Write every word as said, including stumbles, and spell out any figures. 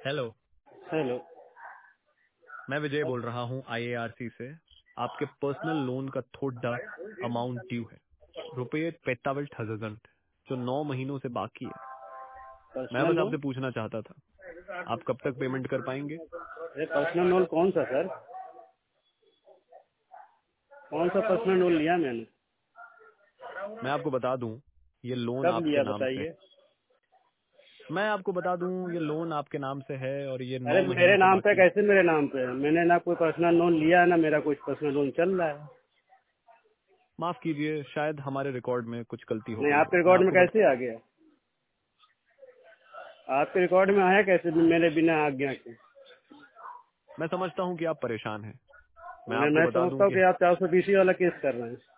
Hello. Hello. मैं विजय बोल रहा हूँ आई ए आर सी से। आपके पर्सनल लोन का थोड़ा अमाउंट ड्यू है, रुपये पैंतालीस हजार जो नौ महीनों से बाकी है। मैं पर्सनल बस लोन? आपसे पूछना चाहता था, आप कब तक पेमेंट कर पाएंगे? अरे पर्सनल लोन कौन सा सर? कौन सा पर्सनल लोन लिया मैंने? मैं आपको बता दूं, ये लोन कब आपके लिया नाम से है। बताइए। मैं आपको बता दूं, ये लोन आपके नाम से है और ये अरे नौ मेरे महीनों से नाम पे बाकी है। कैसे? मेरे नाम पे है। मैंने ना कोई पर्सनल लोन लिया है ना मेरा कुछ पर्सनल लोन चल रहा है। माफ कीजिए, शायद हमारे रिकॉर्ड में कुछ गलती हो नहीं, गई आपके हो। मैं रिकॉर्ड में आपको बता कैसे आ गया? आपके रिकॉर्ड में आया कैसे मेरे बिना आज्ञा के? मैं समझता हूँ कि आप परेशान हैं। मैं मैं आपको मैं बता दूं समझता हूँ कि कि आप चार सौ बीसी वाला केस कर रहे हैं।